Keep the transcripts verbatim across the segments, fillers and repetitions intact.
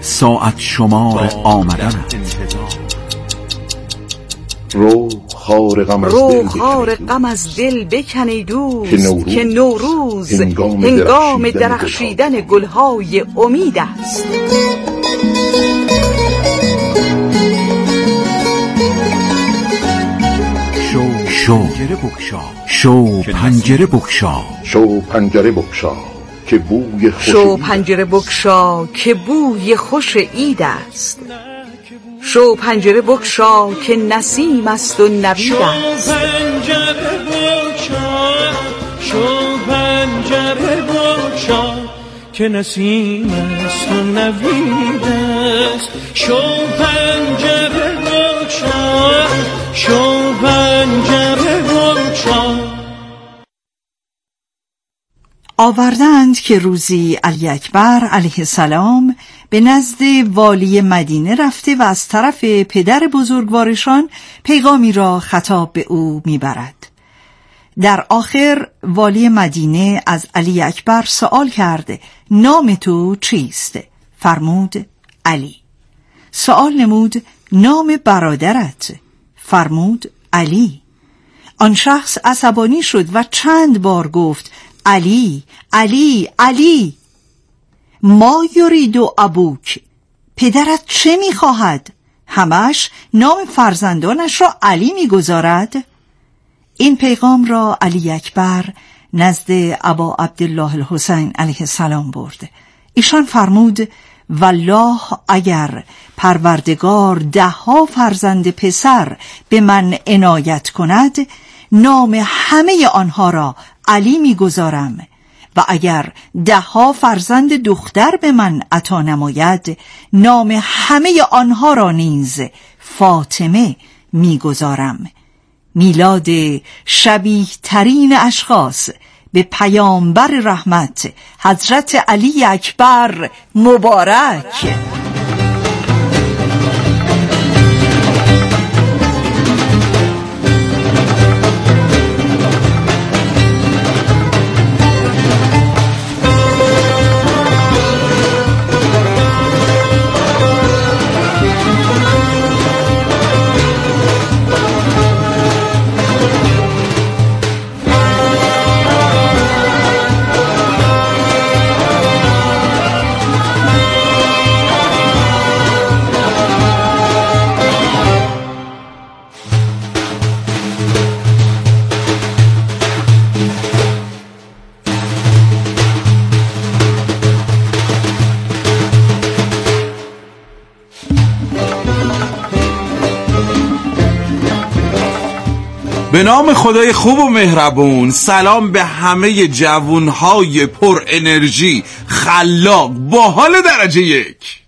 ساعت شمار آمدن. رو خار غم از رو دل خار غم از دل بکن ای دوست، که نوروز, که نوروز هنگام, هنگام درخشیدن گلهای امید است. شو شو شو پنجره بگشا، شو پنجره بگشا که بوی خوش شو پنجره بگشا که بوی خوش عید است. شو پنجره بگشا که نسیم است و نوید است. شو پنجره بگشا که نسیم است و نوید است. شو پنجره بگشا، شو پنجره بگشا. آوردند که روزی علی اکبر علیه السلام به نزد والی مدینه رفته و از طرف پدر بزرگوارشان پیغامی را خطاب به او میبرد. در آخر والی مدینه از علی اکبر سوال کرده نام تو چیست؟ فرمود علی. سوال نمود نام برادرت؟ فرمود علی. آن شخص عصبانی شد و چند بار گفت علی علی علی. ما یرید ابوک، پدرت چه میخواهد؟ همش نام فرزندانش را علی میگذارد. این پیغام را علی اکبر نزد ابا عبدالله الحسین علیه السلام برد. ایشان فرمود والله اگر پروردگار ده ها فرزند پسر به من عنایت کند، نام همه آنها را علی میگذارم و اگر ده ها فرزند دختر به من عطا نماید، نام همه آنها را نیز فاطمه میگذارم. میلاد شبیه ترین اشخاص به پیامبر رحمت حضرت علی اکبر مبارک. به نام خدای خوب و مهربون. سلام به همه جوانهای پر انرژی، خلاق، باحال درجه یک.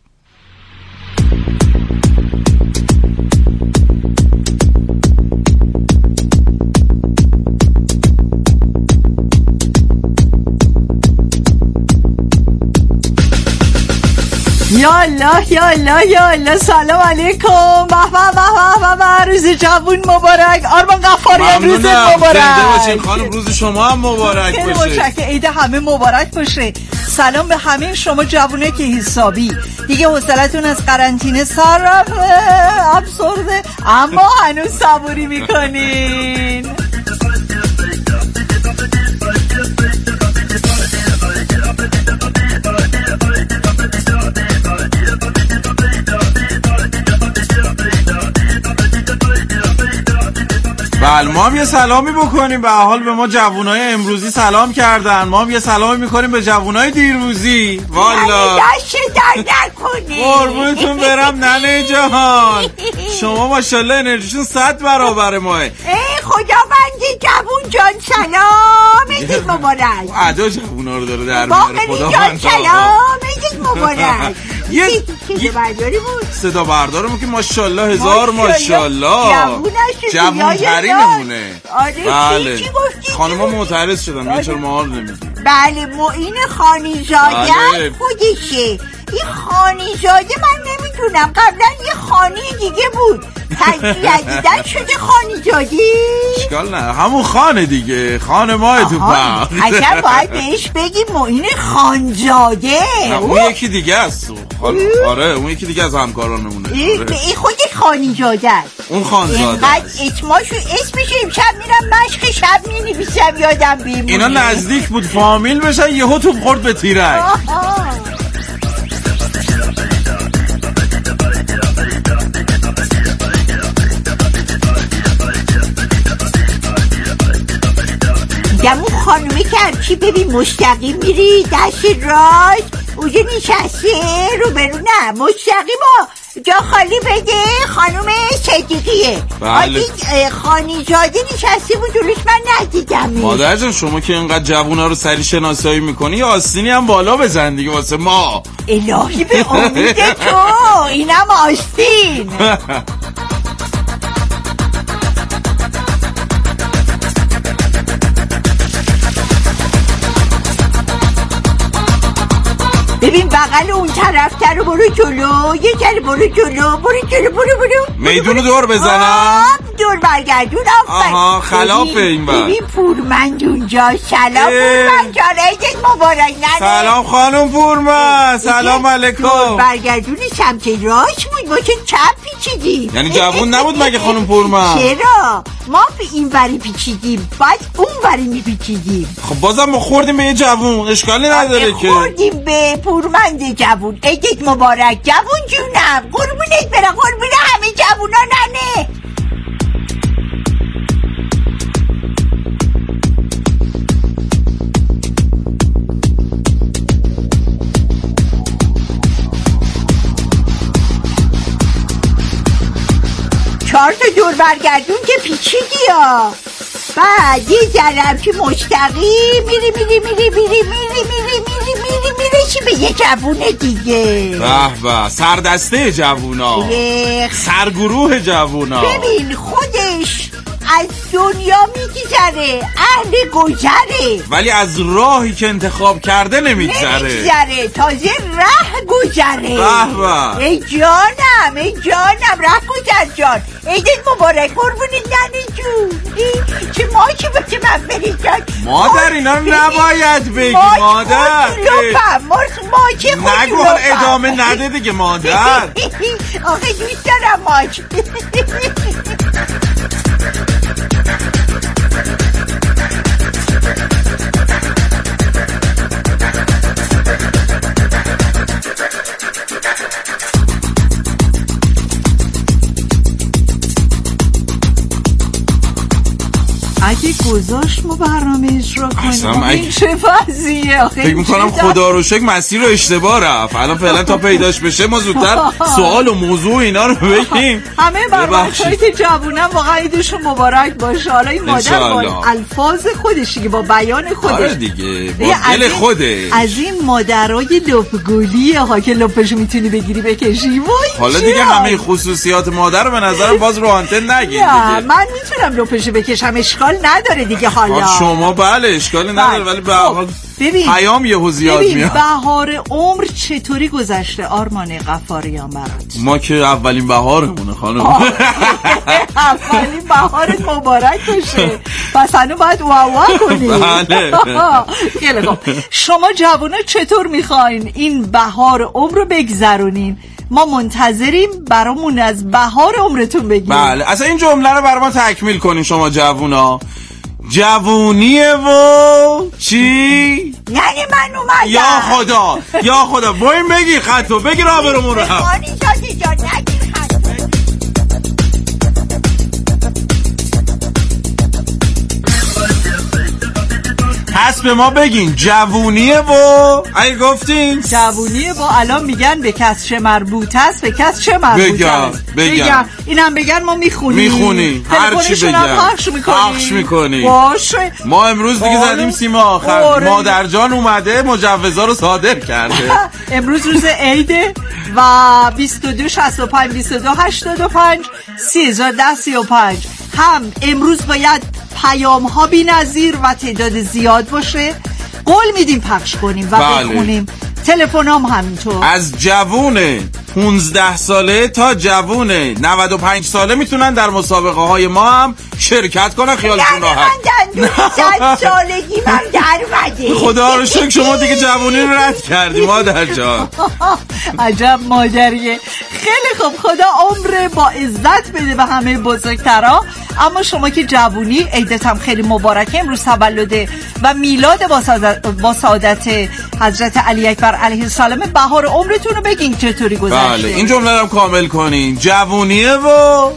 یا الله یا الله یا الله. سلام علیکم. به به به به. روز جوون مبارک. آرمان غفاری روز مبارک. زنده باشین خانم، روز شما هم مبارک باشه. خیلی متشکرم. عید همه مبارک باشه. سلام به همه شما جوونه که حسابی دیگه حوصلتون از قرنطینه سر رفته، افسرده، اما هنوز صبوری میکنین. بله، ما هم یه سلامی بکنیم. به حال به ما جوانای امروزی سلام کردن، ما هم یه سلامی میکنیم به جوانای دیروزی. والا دست در نکنی. قربونتون برم ننه جهان، شما ماشاءالله انرژیشون صد برابر ماه. ای خداوندی جوون جان سلام، عید مبارک. ادا جوونا رو داره در میاره خداوند. سلام، عید مبارک. یه صدا برداری بود. صدا بردارمون که ماشاءالله هزار ماشاءالله جوون ترینمونه. بله خانم‌ها معترض شدن میگن چرا ما حال نمیدیم. بله معین خانیزاده خودشه. این خانیزاده من نمیدونم نمیدونم، قبلا یه خانی دیگه بود، تجدیدن شده خانیزاده. اشکال نه، همون خانه دیگه، خانه ماه تو پا. اصلا باید بهش بگیم معین خانزاده. اون یکی دیگه است. آره اون یکی دیگه از همکارانمونه. این خود خانیزاده است. اون خانزاده اینقدر اسماشو اسمش امشب میرم مشق شب مینویسم یادم بیمونه. اینا نزدیک بود فامیل بشن، یهو توپ خورد به تیرک. میگم اون خانومه که هرچی ببین مستقیم میری دست راست اونجا نشسته رو برو، نه مستقیم جا خالی بده، خانوم صدیقیه. بله. خانیزاده نشسته بود جلوش، من ندیدم. مادر جان شما که اینقدر جوونا رو سری شناسایی میکنی یه آستینی هم بالا بزن دیگه واسه ما. الهی به امید تو، اینم آستین. ببین بغل اون طرفتر رو برو جلو، یه کلی برو جلو، برو جلو، برو برو میدونو دور بزنم، دور برگردون. آها خلافه این بر. ببین پورمند اونجا. سلام پورمند جان، عیدت مبارک. ننه سلام خانم پورمند، سلام علیکم. دور برگردون سمت راست بود، ما که چپ پیچیدیم. یعنی جوون نبود مگه خانم پورمند؟ چرا؟ ما به این وری پیچیدیم بعد اون وری میپیچیدیم. خب بازم ما خوردیم به یه جوون، اشکالی نداره که. خوردیم به پورمند جوون. عیدت مبارک جوون جونم، قربونت برم، قربون همه جوونا ننه. چهار تا دور برگردون که پیچیدی ها. بعد یه ذرم که مستقیم میری میری میری میری میری میری میری میری میری چی به یه جوون دیگه. به به، سردسته جوونا، سرگروه جوونا. ببین خودش از دنیا میگذره، اهل گذره، ولی از راهی که انتخاب کرده نمیگذره. نمیگذره، تازه ره گذره. به به، ای جانم ای جانم، ره گذر جان. عیدت مبارک قربونت ننه جون. چه ماچی باشه من برید جان. مادر اینا رو نباید بگی مادر. ماچی خود نگو، ادامه نده دیگه مادر. آخه دوست دارم ماچ. اگه گذاشت ما برنامه اجرا کنیم این چه وضعیه آخه. فکر میکنم خدا رو شکر مسیر رو اشتباه رفت. الان فعلا تا پیداش بشه ما زودتر سوال و موضوع اینا رو بگیم. همه بر بچه‌ای که جوونن واقعا عیدشون مبارک باشه. حالا این مادر با الفاظ خودش دیگه، با بیان خودش. آره دیگه، با دل خودش. از این مادرای لپگولی ها که لپشو میتونی بگیری بکشی. حالا دیگه همه خصوصیات مادر رو به نظرم باز رو آنتن نگید دیگه. من میتونم لپشو بکشم، اشکال نداره دیگه. حالا شما بله اشکالی نداره، ولی به هر حال پیام یهو زیاد میاد. بهار عمر چطوری گذشته آرمان غفاریان برات؟ ما که اولین بهارمونه خانم. اولین بهارت مبارک باشه. پس هنو باید واوا کنی. بله. خیلی خوب. شما جوونا چطور میخواین این بهار عمر رو بگذرونین؟ ما منتظریم برامون از بهار عمرتون بگید. بله اصلا این جمله رو برام تکمیل کنین شما جوونا. جوونیه و چی؟ یعنی من اومدم. یا خدا یا خدا بایم بگی خطو بگی راه برمون رو هم. پس به ما بگین جوونیه و اگه گفتین جوونیه و الان میگن به کس چه مربوط است، به کس چه مربوط بگم. است بگم بگم اینم بگن ما میخونیم میخونیم هر چی بگم پخش میکنیم پخش میکنیم باشه. ما امروز دیگه زدیم سیم آخر. مادر جان اومده مجوزا رو صادر کرده. امروز روز عیده و بیست و دو شصت و پنج بیست و دو هشتاد و پنج سی هزار ده سی و پنج هم امروز باید پیام ها بی نظیر و تعداد زیاد باشه. قول میدیم پخش کنیم و بله. بخونیم تلفنام همینطور. از جوونه پونزده ساله تا جوونه نود و پنج ساله میتونن در مسابقه های ما هم شرکت کنن. خیالتون راحت. من دندون صد سالگی من در اومده. خدا رو شکر شما دیگه جوونی رو رد کردی مادر جان. عجب مادریه. خیلی خوب، خدا عمر با عزت بده به همه بزرگترا. اما شما که جوونی، عیدت هم خیلی مبارکه. امروز تولده و میلاد با سعادت حضرت علی اکبر علیه السلام. بهار عمرتون رو بگین چطوری گذشته. بله این جمله رو هم کامل کنین. جوونیه و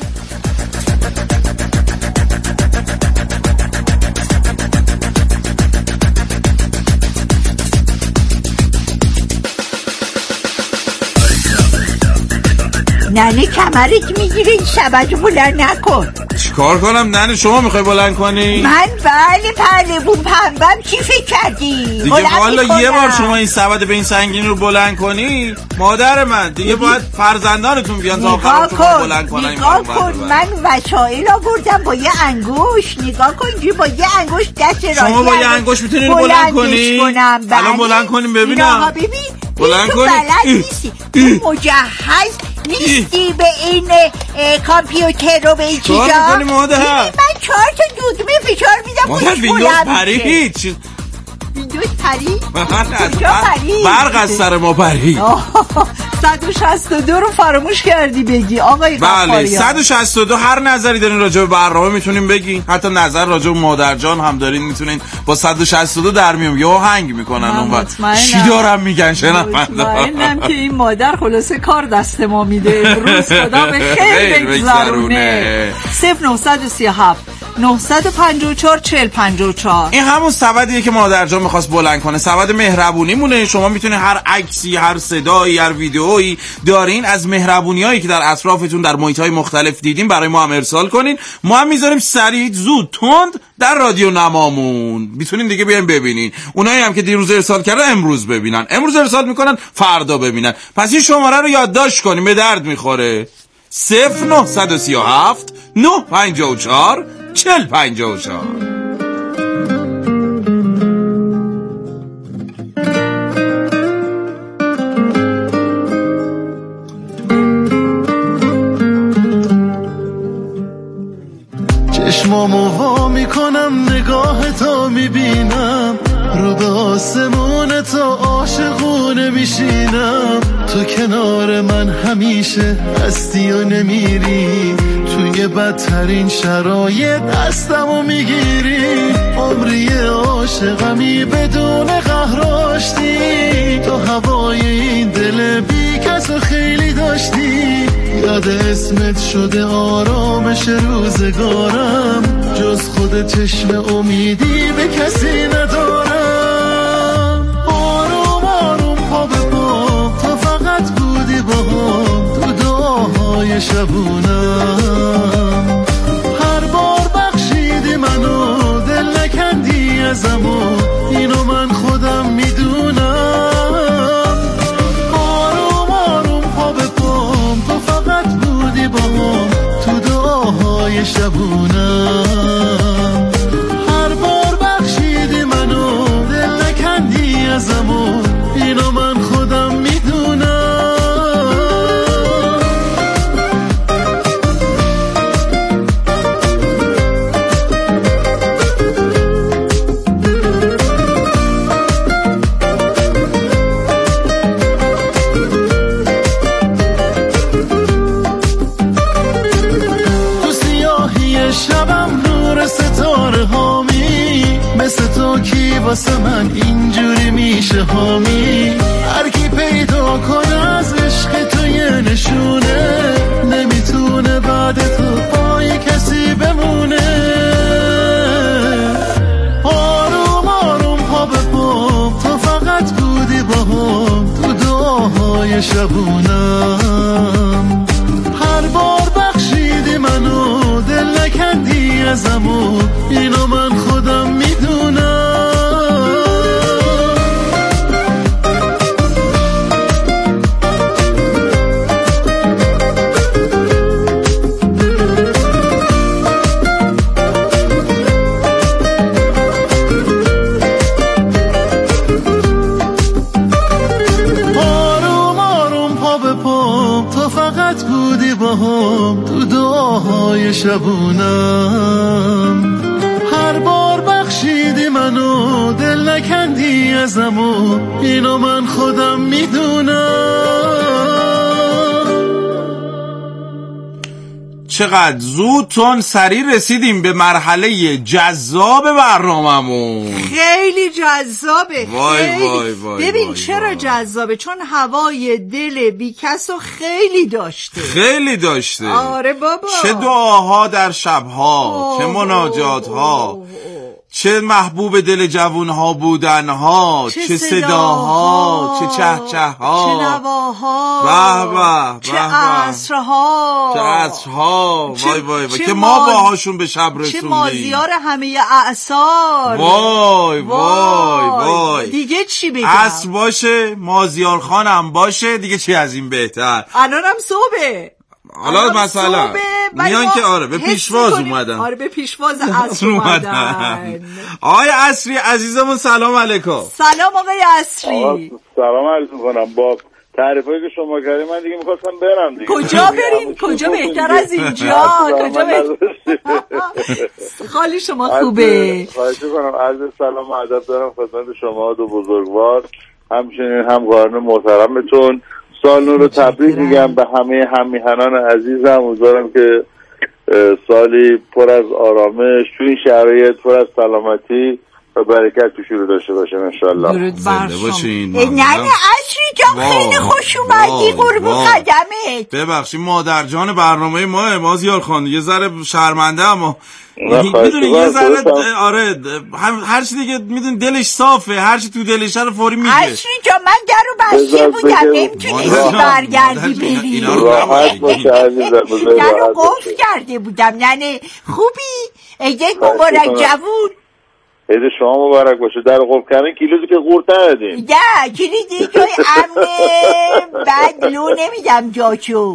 ننه کمرت میگیره، این سبد بلند نکن. چیکار کنم ننه؟ شما میخوای بلند کنی؟ من بله پهلوون پنبم. چی فکر کردی؟ دیگه والا یه بار شما این سبد به این سنگین رو بلند کنی مادر من دیگه باید فرزندانتون بیان تا آخر شما بلند کنن. نگاه کن من وسایل آوردم با یه انگوش. نگاه کن اینجوری با یه انگوش دست راست شما با یه انگوش میتونی اینو بلند کنی؟ الان بلند کنیم ببینم. ببین بلند کنی. بلد نیستی، تو مجهز نیستی به این کامپیوتر رو به این چیزا. چهار میکنی مادر؟ من چهار تا دکمه فشار میدم مادر ویندوز پرید. ویندوز پرید؟ کجا پرید؟ برق از سر ما پرید. صد و شصت و دو رو فراموش کردی بگی آقای غفاریان. بله صد و شصت و دو هر نظری دارین راجع به برنامه میتونین بگین. حتی نظر راجع به مادر جان هم دارین میتونین با صد و شصت و دو در میام یه آهنگ میکنن اون وقت. چی دارم میگن شنوندا؟ مطمئنم که این مادر خلاصه کار دست ما میده. امروز خدا به خیر بگذرونه. صفر نه سه هفت نه پنج چهار چهل پنجاه و چهار. این همون سبدیه که مادر جان میخواست بلند کنه. سبد مهربونی مونه. شما میتونید هر عکسی، هر صدایی، هر ویدئویی دارین از مهربونیایی که در اطرافتون در محیط‌های مختلف دیدین برای ما هم ارسال کنین. ما هم میذاریم سریع زود تند در رادیو نمامون. میتونین دیگه بیاین ببینین. اونایی هم که دیروز ارسال کردن امروز ببینن. امروز ارسال میکنن فردا ببینن. پس این شماره رو یادداشت کنین، به درد میخوره. صفر نه سه هفت نه پنج چهار چهل پنجاه و چهار. چشمامو وا میکنم نگاه تو میبینم، رو به آسمون تو عاشقونه میشینم. تو کنار من همیشه هستی و نمیری، توی بدترین شرایط دستمو میگیری. عمری عاشقمی بدون قهراشتی، تو هوای این دل بی کسو خیلی داشتی. یاد اسمت شده آرامش روزگارم، جز خود چشم امیدی به کسی ندارم. آروم آروم پا به پا تو فقط بودی با هم، تو دعاهای شبونم. هر بار بخشیدی منو، دل نکندی ازمو، اینو من خودم میدونم. آروم آروم پا به پام تو فقط بودی با هم، تو دعاهای شبونم. هر بار بخشیدی منو، دل نکندی ازمو، اینو من خودم میدونم. شبم نور ستاره هامی، مثل تو کی واسه من اینجوری میشه هامی. هر کی پیدا کنه از عشق تو یه نشونه، نمیتونه بعد تو پای کسی بمونه. آروم آروم پا به پام تو فقط بودی با هم، تو دعاهای شبونم. هر بار بخشیدی منو، دل نکندی ازمو، اینو من خودم میدونم. هم، تو فقط بودی با هم تو دعاهای شبونم. هر بار بخشیدی منو، دل نکندی ازمو، اینو من خودم میدونم. چقدر زود تون سریع رسیدیم به مرحله جذاب برنامه‌مون. خیلی جذابه. وای خیلی. وای وای ببین وای چرا وای. جذابه؟ چون هوای دل بیکسو خیلی داشته. خیلی داشته. آره بابا. چه دعاها در شبها، اوه چه مناجاتها، اوه اوه. چه محبوب دل جوونها بودنها، چه, چه صداها، صداها، چه چهچهها، چه نواها، به به، چه به به. عصرها، چه عصرها، چه- وای وای وای چه که ما ماز- باهاشون به شب چه رسوندیم. مازیار همه اعصار. وای وای وای. دیگه چی بگم؟ عصر باشه، مازیار خانم باشه، دیگه چی از این بهتر. الانم صبحه. حالا الان مثلا صبحه، ولی میان ما که آره به حس پیشواز می‌کنیم- اومدن. آره به پیشواز عصر اومدن. آقای عصری عزیزمون سلام علیکم. سلام آقای عصری. سلام عرض میکنم. با تعریفایی که شما کردیم من دیگه میخواستم برم دیگه. کجا بریم؟ کجا بهتر از اینجا؟ کجا بریم؟ خالی شما خوبه. خواهش میکنم. عرض سلام و ادب دارم خدمت شما دو بزرگوار، همچنین هم قارن محترمتون. سال نو رو تبریک میگم به همه هممیهنان عزیزم. امیدوارم که سالی پر از آرامش تو این شرایط، پر از سلامتی و برکت تو شروع داشته باشیم انشالله. درود بر زنده شما. باشین. نه نه عصری جان خیلی خوش اومدی، قربون قدمت. ببخشید مادر جان برنامه ما مازیار خان یه ذره شرمنده، اما میدونی یه ذره آره هر چی دیگه میدونی دلش صافه، هر چی تو دلش رو فوری میگه. عصری جان من در رو بسته بودم، نمیتونستی برگردی بری. راحت باشه عزیزم. در رو قفل کرده بودم. نه خوبی؟ عیدت مبارک جوون. عید شما مبارک باشه. در قفل کردن کلیدی که قورت ندادیم. نه کلیدی جای امنه، بعد لو نمیدم جاچو.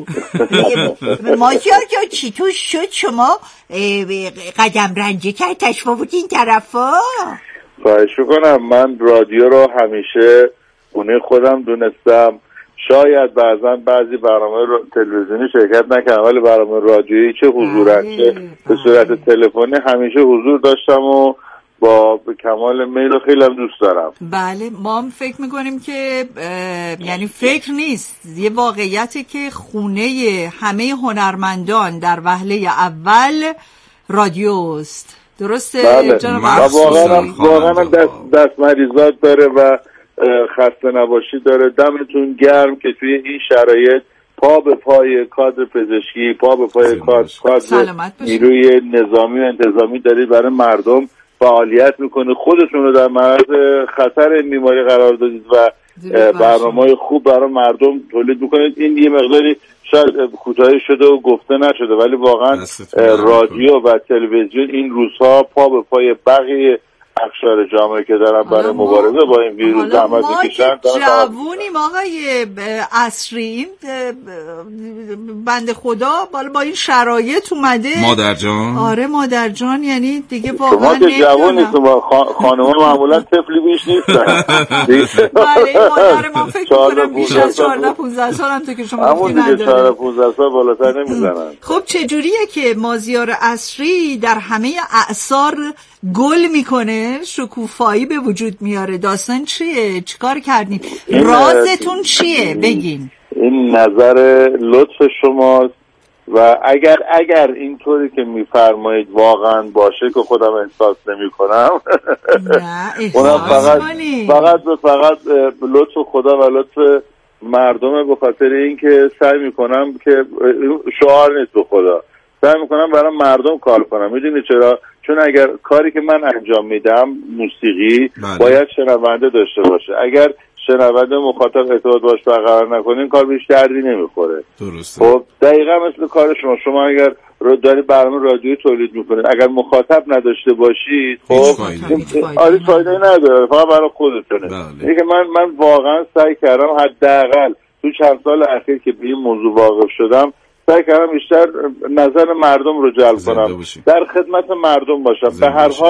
مازیار جا چی تو شد شما قدم رنجه کرد تشما بود این طرفا؟ خواهش میکنم. من رادیو رو همیشه خونه خودم دونستم. شاید بعضا بعضی برنامه تلویزیونی شرکت نکردم، ولی برنامه رادیویی چه حضورن چه به صورت تلفنی همیشه حضور داشتم و با کمال میل و خیلی هم دوست دارم. بله ما هم فکر میکنیم که یعنی فکر نیست، یه واقعیته که خونه همه هنرمندان در وهله اول رادیوست. درسته؟ بله. جناب و واقعا واقعا دست, دست مریضات داره و خسته نباشی داره. دمتون گرم که توی این شرایط پا به پای کادر پزشکی، پا به پای کادر نیروی نظامی و انتظامی دارید برای مردم فعالیت میکنه. خودتون رو در معرض خطر این بیماری قرار دادید و برنامه‌های خوب برای مردم تولید میکنید. این یه مقداری شاید کوتاهی شده و گفته نشده، ولی واقعا رادیو و تلویزیون این روزها پا به پای بقیه اقشار جامعه که دارن برای مبارزه با این ویروس زحمت میکشن. ما که جوونیم آقای عصری، بنده خدا بالا با این شرایط اومده مادر جان. آره مادر جان، یعنی دیگه واقعا شما که جوون نیستم، خانوما معمولا طفلی بیش نیستن. بله مادر ما فکر میکنم بیش از چهارده پانزده سال هم تو که شما همون دیگه چهارده پانزده سال بالاتر نمیزنن. خب چجوریه که مازیار عصری در همه اعصار گل میکنه، شکوفایی به وجود میاره؟ داستان چیه؟ چیکار کردین؟ رازتون چیه؟ بگین. این نظر لطف شماست و اگر اگر اینطوری که میفرمایید واقعا باشه که خودم احساس نمی کنم، اونم فقط فقط به فقط لطف خدا و لطف مردمه، به خاطر اینکه سعی میکنم که شعار نیست به خدا، سعی میکنم برای مردم کار کنم. میدونی چرا؟ چون اگر کاری که من انجام میدم موسیقی بله. باید شنونده داشته باشه. اگر شنونده مخاطب ارتباط باش برقرار نکنین کار بیش دردی نمیخوره. درسته. خب دقیقا مثل کار شما. شما اگر رو داری برنامه رادیویی تولید میکنید، اگر مخاطب نداشته باشید خب آره فایده نداره، فقط برای خودتونه. بله. دیگه من من واقعا سعی کردم حداقل تو چند سال اخیر که به این موضوع واقف شدم سعی کردم بیشتر نظر مردم رو جلب کنم، در خدمت مردم باشم. به هر حال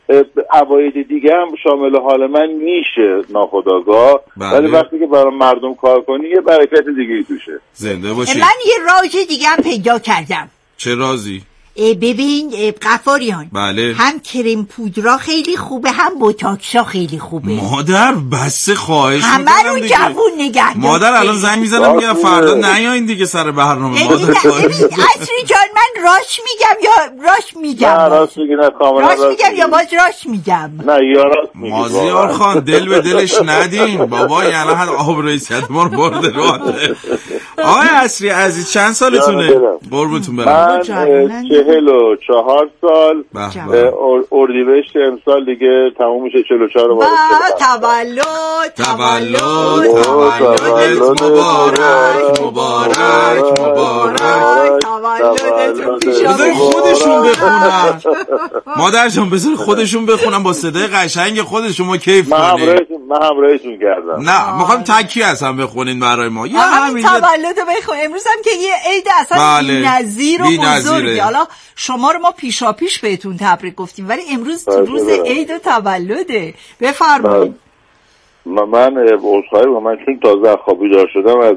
عواید دیگه هم شامل حال من میشه ناخودآگاه، ولی وقتی که برای مردم کار کنی یه برکت دیگه توشه. زنده باشی. من یه راز دیگه هم پیدا کردم. چه رازی؟ ببین غفاریان، بله. هم کرم پودرا خیلی خوبه، هم بوتاکسا خیلی خوبه. مادر بس خواهش میکنم همه رو جوون نگه داشته. مادر الان زنگ میزنم میگم فردا نیاین دیگه سر برنامه. مادر عصری جان من راست میگم یا راست میگم؟ نه راست میگی، نه کاملا راست میگم یا باز راست میگم؟ نه یا راست میگی. مازیار خان دل به دلش ندین بابا، یعنی حد آب رئیسیت ما رو برده راده. آقای عصری عزیز چند سالتونه؟ قربونتون برم. من چهل و چهار سال، اردیبهشت امسال دیگه تموم میشه چهل و چهار. با تولد تولد تولدت مبارک مبارک مبارک. تولدتون پیش بذار خودشون بخونن. مادر جان بذار خودشون بخونن با صدای قشنگ خودشون، ما کیف کنیم. من هم رئیسون کردم. نه میخوام تکی هستم بخونین برای ما. یا همین تولد بخون. امروز هم که یه عید اصلا بی‌نظیر و بزرگی. حالا شما رو ما پیشا پیش بهتون تبریک گفتیم، ولی امروز تو روز عید و تولده. بفرمایید. من من عذرخواهی می‌کنم، من چون تازه خوابی دار شدم از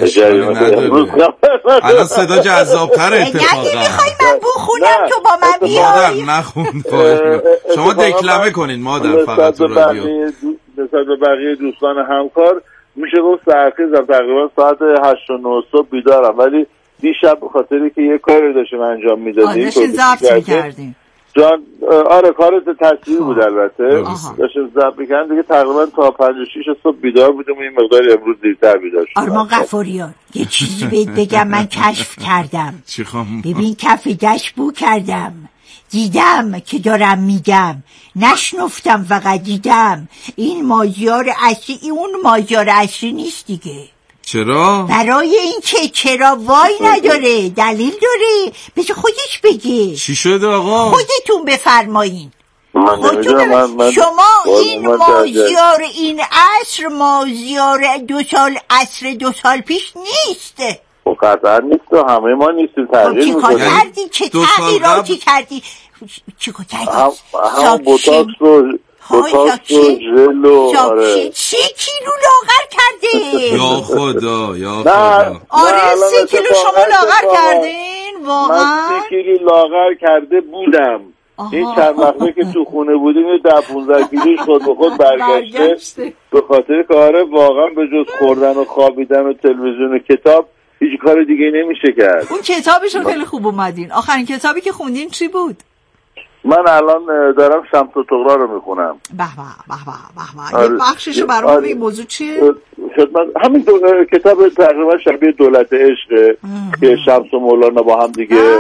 الان صدا جذاب‌تره اتفاقا. یعنی می‌خوای من بخونم تو با من بیای؟ مادر نخون شما دکلمه کنین مادر فقط تو رادیو. نسبت به بقیه دوستان همکار میشه گفت سرخیزم، تقریبا ساعت هشت و نه صبح بیدارم، ولی دیشب به خاطری که یه کاری داشتیم انجام میدادیم داشتیم ضبط می‌کردیم جان. آره کار تصویری بود البته، داشتیم ضبط می‌کردیم دیگه. تقریبا تا پنج و شش صبح بیدار بودیم و این مقدار امروز دیرتر بیدار شدم. آرمان غفاریان یه چیزی بهت بگم، من کشف کردم. چی خواهم؟ ببین کف دشت بو کردم، دیدم که دارم میگم، نشنفتم فقط دیدم. این مازیار اصلی این اون مازیار اصلی نیست دیگه. چرا؟ برای این که چرا وای نداره، دلیل داره، بذار خودش بگه. چی شده آقا؟ خودتون بفرمایین. خودتون من من شما این مازیار این عصر مازیار دو سال عصر دو سال پیش نیست. خب قطعا نیست و همه ما نیستیم. تغییر چی کار کردی؟ چه تغییراتی کردی؟ چی کار کردی؟ هم بوتاکس رو بوتاکس و ژل و آره. چه کیلو لاغر کرده؟ یا خدا یا خدا. آره سی کیلو شما لاغر کردین واقعا؟ من سی کیلو لاغر کرده بودم. این چند وقته که تو خونه بودیم یه ده پونزده کیلوش خود به خود برگشته، به خاطر کاره واقعا به جز خوردن و خوابیدن و تلویزیون و کتاب هیچ کار دیگه نمیشه کرد. اون کتابشون خیلی خوب اومدین. آخرین کتابی که خوندین چی بود؟ من الان دارم شمس و طغرا رو میخونم. به به به به به. یه بخششو برام این موضوع چیه؟ همین دو... کتاب تقریبا شبیه دولت عشق که شمس و مولانا با هم دیگه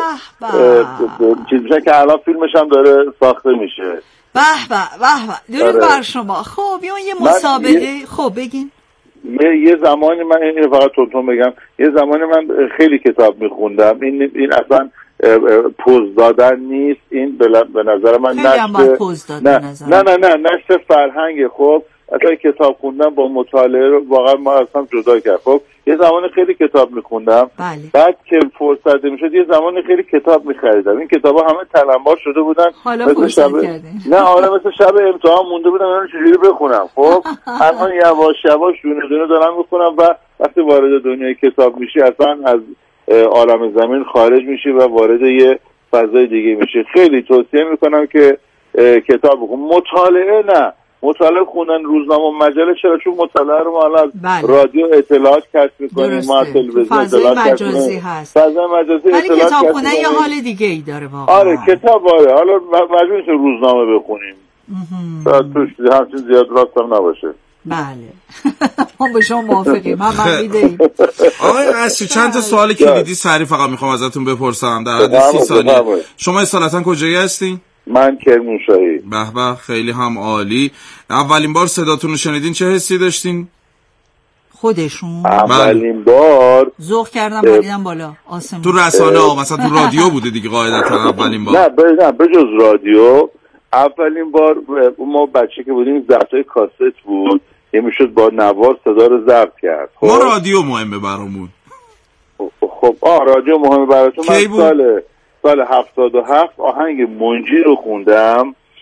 چیز میشن که الان فیلمش هم داره ساخته میشه. به به به به. درود بر شما. خب یه مسابقه خب بگین. یه زمانی من این فقط تونتون بگم، یه زمانی من خیلی کتاب میخوندم. این این اصلا پوز دادن نیست، این به نظر من نشر نه نه نه نه نشر فرهنگ. خب اصلا کتاب خوندن با مطالعه رو واقعا ما اصلا جدا کرد. خب یه زمان خیلی کتاب میخوندم، بعد که فرصت میشد یه زمان خیلی کتاب میخریدم. این کتابا همه تلمبار شده بودن، مثل شب نه آره مثل شب امتحان مونده بودم من چجوری بخونم. خب الان یواش یواش دونه دونه دارم میخونم و وقتی وارد دنیای کتاب میشی اصلا از عالم زمین خارج میشی و وارد یه فضای دیگه میشی. خیلی توصیه میکنم که کتاب بخون. مطالعه نه، مطالعه خوندن روزنامه و مجله چرا؟ چون مطالعه رو ما الان رادیو اطلاعات کسب میکنیم، ما تلویزیون اطلاعات مجازی هست، فضای مجازی ولی کتاب خوندن یه حال دیگه ای داره واقعا. آره کتاب آره، حالا مجبور نیستیم روزنامه بخونیم، شاید توش همچین زیاد راست هم نباشه. بله ما به شما موافقیم، هم من میدهیم. آقای عصری چند تا سوال کلیدی سریع فقط میخوام ازتون بپرسم در حد سی ثانیه. شما اصالتا کجایی هستین؟ من کرمانشاهی. به به خیلی هم عالی. اولین بار صداتون رو شنیدین چه حسی داشتین؟ خودشون اولین بار ذوق کردم پریدم بالا آسمون. تو رسانه ها مثلا تو رادیو بوده دیگه قاعدتا اولین بار؟ نه نه به جز رادیو اولین بار ما بچه که بودیم ضبطای کاست بود، یه میشد با نوار صدا رو ضبط کرد. خب ما رادیو مهمه برامون. خب آه رادیو مهمه براتون. من سال سال هفتاد و هفت آهنگ منجی رو خوندم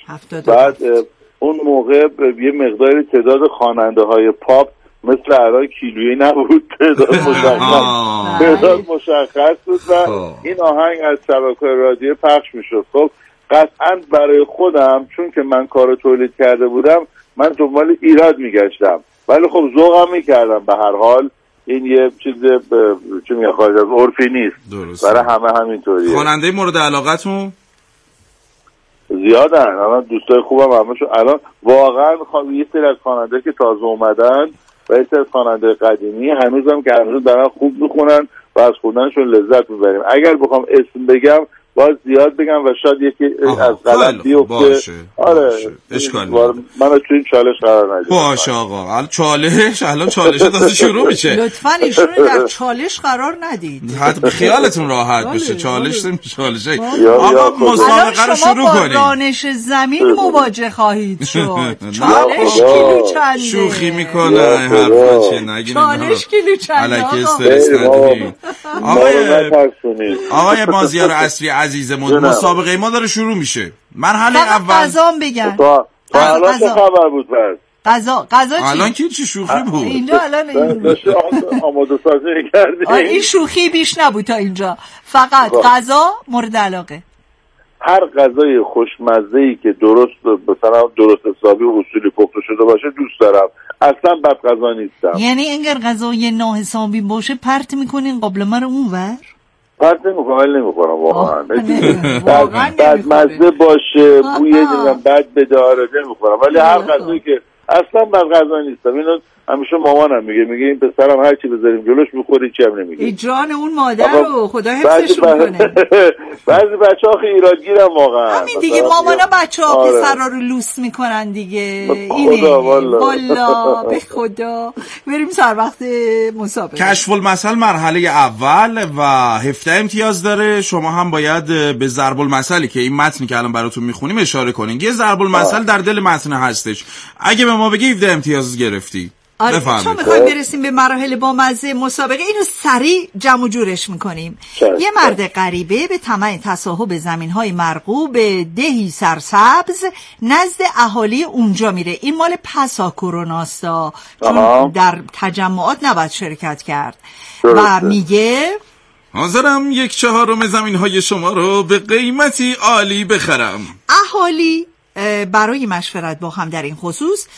بعد اون موقع یه مقداری تعداد خواننده های پاپ مثل الان کیلویی نبود، تعداد مشخص تعداد مشخص بود و این آهنگ از شبکه‌های رادیو پخش میشد. خب قطعا برای خودم چون که من کارو تولید کرده بودم من دنبال ایراد میگشتم، ولی خب ذوقم میکردم. به هر حال این یه چیز چه میگه خارج از عرفی نیست، برای همه همینطوریه. خواننده مورد علاقتون زیادن، الان دوستای خوبم همشون الان واقعا خب یه سری از خواننده که تازه اومدن و یه سری از خواننده قدیمی هنوزم که هنوز دارن خوب میخونن و از خوندنشون لذت میبریم. اگر بخوام اسم بگم باز زیاد بگم و شاید یکی از غلط بیفته. آره اشکال من تو این چالش قرار ندیدم. باشه آقا، الان چالش الان چالش تازه شروع میشه. لطفاً ایشون در چالش قرار ندید. حتما خیالتون راحت بشه. چالش چالشه. آقا مسابقه رو شروع کنیم. با رانش زمین مواجه خواهید شد. چالش کیلو چنده؟ شوخی میکنه حرفا چه نگین. چالش کیلو چنده؟ الکی استرس ندید. آقای آقای مازیار عصری عزیزمون، مسابقه ما داره شروع میشه. مرحله اول غذا بگن. الان چه خبر بود پس؟ غذا غذا چی؟ الان کی چی شوخی بود؟ اینجا الان آماده سازی کردیم. این شوخی بیش نبود تا اینجا. فقط غذا مورد علاقه. هر غذای خوشمزه‌ای که درست مثلا درست حسابی و اصولی پخته شده باشه دوست دارم. اصلا بد غذا نیستم. یعنی اگر غذای ناحسابی باشه پرت میکنین قابلمه رو اونور؟ پرت نمیکنم، ولی نمیخورم واقعا. واقعا بد مزه باشه، بوی نمیدونم بد بداره نمیخورم، ولی هر غذایی که اصلا بد غذا نیستم. اینو همیشه مامانم میگه، میگه این پسرم هر چی بذاریم جلوش میخوره چی هم نمیگه. ای جان اون مادر رو خدا حفظش کنه. بعضی بچه‌ها خیلی ایرادگیرن واقعا. همین دیگه مامانا بچه‌ها پسرا رو لوس میکنن دیگه. اینه والله به خدا. بریم سر وقت مسابقه. کشف المثل مرحله اول و هفده امتیاز داره. شما هم باید به ضرب المثلی که این متنی که الان براتون میخونیم اشاره کنین. یه ضرب المثل در دل متن هستش. اگه به ما بگی هفده امتیاز گرفتی. آره چون میخوایم برسیم به مراحل با مزه مسابقه اینو سریع جمع جورش میکنیم. یه مرد غریبه به طمع تصاحب زمینهای مرغوب دهی سرسبز نزد اهالی اونجا میره. این مال پسا کروناستا چون در تجمعات نباید شرکت کرد و میگه حاضرم یک چهارم زمینهای شما رو به قیمتی عالی بخرم. اهالی برای مشورت با هم در این خصوص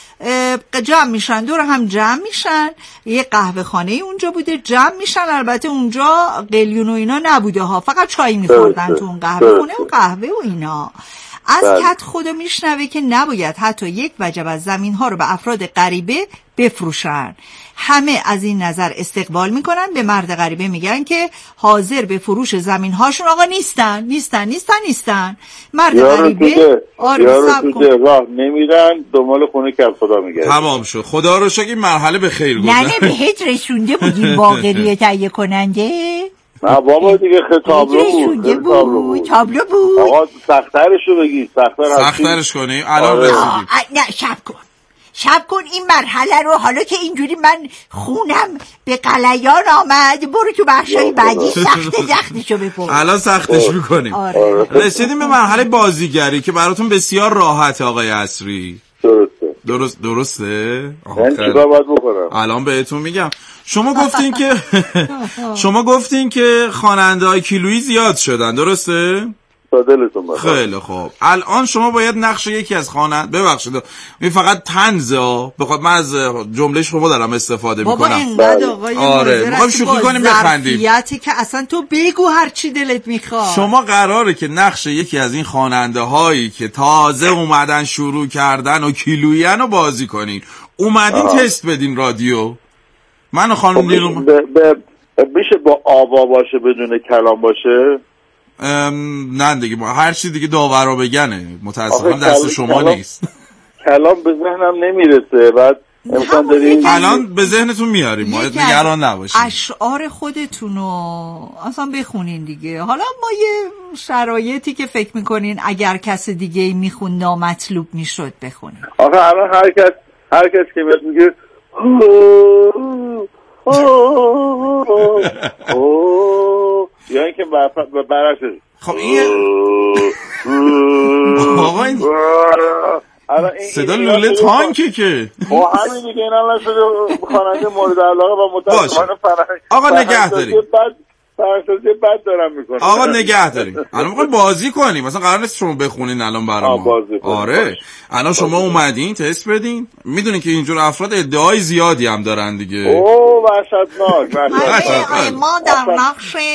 جمع میشن، دور هم جمع میشن. یه قهوه خانه اونجا بوده، جمع میشن. البته اونجا قلیون و اینا نبوده ها، فقط چای میخوردن تو اون قهوه خونه و قهوه و اینا. از کت خدا میشنوه که نباید حتی یک وجب از زمین ها رو به افراد غریبه بفروشن. همه از این نظر استقبال میکنن، به مرد غریبه میگن که حاضر به فروش زمین هاشون آقا نیستن نیستن نیستن نیستن. مرد غریبه آره تو راه نمیرن، دنبال خونه کت خدا میگردن. تمام شد، خدا رو شکر مرحله به خیر گذشت. نه بهت رسونده بودیم باقری تهیه کننده؟ نه بابا دیگه تابلو بود. تابلو بود تابلو بود آقا سخترشو بگی. سخترش کنی الان رسیدیم. نه شب کن شب کن این مرحله رو. حالا که اینجوری من خونم به قلیان آمد، برو تو بخشای بعدی سخت سختشو بپرس. الان سختش میکنیم. آره. رسیدیم به مرحله بازیگری که براتون بسیار راحته آقای عصری. درسته درست درسته من چیکار باید بکنم الان بهتون میگم. شما گفتین که شما گفتین که خواننده‌های کیلویی زیاد شدن، درسته؟ خیلی خوب. الان شما باید نقش یکی از خواننده، ببخشید این فقط طنزه، بخواد من از جمله شما دارم استفاده میکنم. بابا اینقدر آقای آره میخوام شوخی کنیم بخندیم. ظرفیتی که اصلا تو بگو هر چی دلت میخواد. شما قراره که نقش یکی از این خواننده هایی که تازه اومدن شروع کردن و کیلویین رو بازی کنین. اومدین آه. تست بدین رادیو. من و خانم نیلوفر میشه با آوا باشه بدون کلام باشه؟ نه دیگه هر چی دیگه داورا بگنه، متاسفانه دست شما کلام... نیست. کلام به ذهنم نمیرسه. بعد امکان داریم الان به ذهنتون میاریم، ما نگران نباشید. اشعار خودتونو اصلا بخونین دیگه. حالا ما یه شرایطی که فکر میکنین اگر کس دیگه میخون نامطلوب میشد بخونین. آخه الان هر کس هر کس که میگه یا اینکه برعکسش. خب این آقا این صدا لوله تانکه که با همین دیگه این هم نشده خواننده مورد علاقه و متاسفانه فرهنگ آقا نگه داریم فرسازی بد دارم میکنم. آقا نگه داریم. الان میخوایم بازی کنیم، مثلا قرار نیست شما بخونین الان برام. آره الان شما اومدین تست بدین، میدونین که اینجور افراد ادعای زیادی هم دارن دیگه. اوه وحشتناک. ما در نقش